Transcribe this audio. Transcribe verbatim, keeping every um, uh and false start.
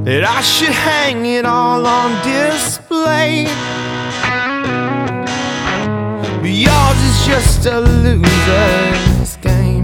that I should hang it all on display. But yours is just a loser's game.